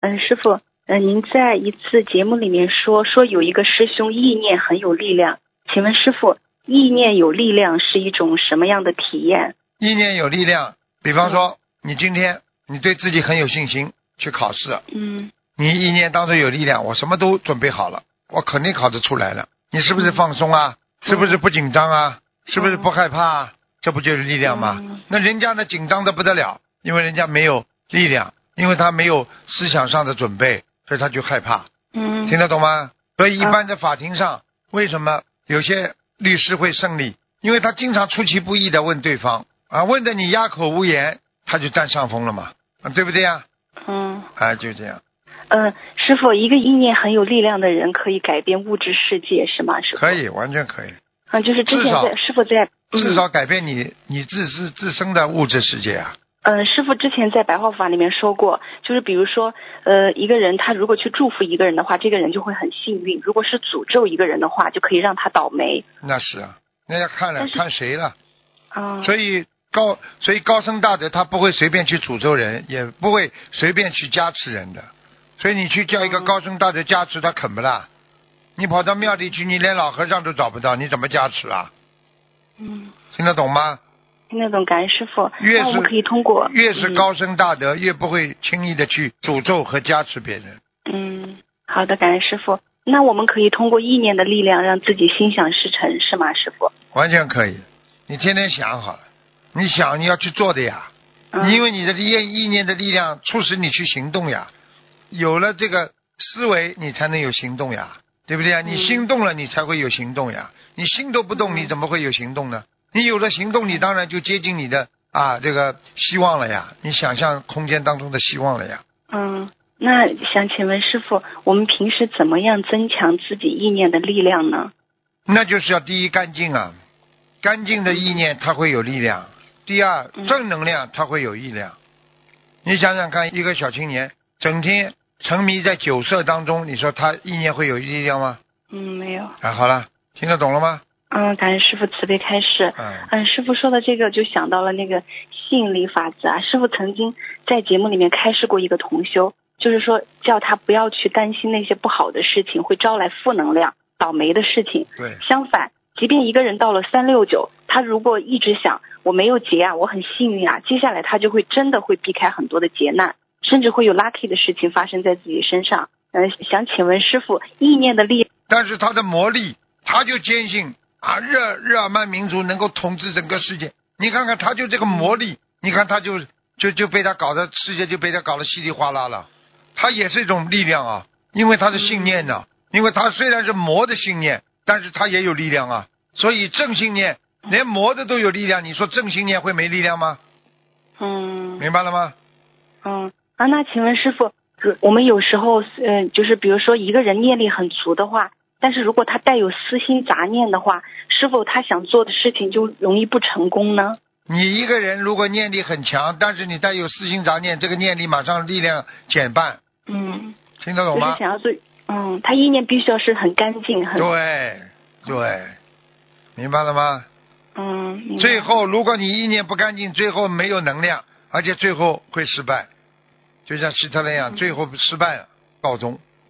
师傅，您在一次节目里面说有一个师兄意念很有力量，请问师傅，意念有力量是一种什么样的体验？ 意念有力量，比方说你今天你对自己很有信心去考试，你意念当中有力量，我什么都准备好了，我肯定考得出来了。你是不是放松啊？是不是不紧张啊？是不是不害怕啊？这不就是力量吗？那人家呢紧张的不得了，因为人家没有力量，因为他没有思想上的准备，所以他就害怕。听得懂吗？所以一般在法庭上，为什么有些律师会胜利？因为他经常出其不意的问对方啊，问的你哑口无言，他就占上风了嘛，对不对呀？就这样。 师傅，一个意念很有力量的人可以改变物质世界，是吗？师傅可以，完全可以。 就是之前师傅在至少改变你自身的物质世界啊。 师傅之前在白话法里面说过，就是比如说一个人他如果去祝福一个人的话，这个人就会很幸运；如果是诅咒一个人的话，就可以让他倒霉。 那是啊，那要看谁了。所以高僧大德他不会随便去诅咒人，也不会随便去加持人的。所以你去叫一个高僧大德加持，他肯不啦？你跑到庙里去，你连老和尚都找不到，你怎么加持啊？听得懂吗？ 听得懂，感恩师傅。那我们可以通过越是高僧大德，越不会轻易的去诅咒和加持别人。 好的，感恩师傅。那我们可以通过意念的力量让自己心想事成，是吗，师傅？ 完全可以，你天天想好了，你想你要去做的呀，因为你的意念的力量促使你去行动呀，有了这个思维，你才能有行动呀，对不对呀？你心动了，你才会有行动呀，你心都不动，你怎么会有行动呢？你有了行动，你当然就接近你的这个希望了呀，你想象空间当中的希望了呀。 那想请问师傅，我们平时怎么样增强自己意念的力量呢？ 那就是要第一干净啊，干净的意念它会有力量。第二，正能量它会有力量。你想想看，一个小青年整天沉迷在酒色当中，你说他意念会有力量吗？ 没有。 好了，听得懂了吗？ 感恩师父慈悲开示。师父说的这个就想到了那个吸引力法则啊。师父曾经在节目里面开示过一个同修，就是说叫他不要去担心那些不好的事情，会招来负能量、倒霉的事情。 对。 相反，即便一个人到了369，他如果一直想我没有劫啊，我很幸运啊，接下来他就会真的会避开很多的劫难，甚至会有 lucky 的事情发生在自己身上。想请问师父，意念的力， 但是他的魔力，他就坚信日耳曼民族能够统治整个世界。你看看他就这个魔力，你看他就被他搞得世界就被他搞得稀里哗啦了。他也是一种力量啊，因为他的信念呢，因为他虽然是魔的信念，但是他也有力量啊。所以正信念连魔的都有力量，你说正信念会没力量吗？明白了吗？ 那请问师父，我们有时候就是比如说一个人念力很足的话，但是如果他带有私心杂念的话，是否他想做的事情就容易不成功呢？ 你一个人如果念力很强，但是你带有私心杂念，这个念力马上力量减半。听得懂吗？ 就是想要做，他意念必须要是很干净， 对，明白了吗？ 明白。 最后如果你意念不干净，最后没有能量，而且最后会失败，就像希特勒一样，最后失败了告终。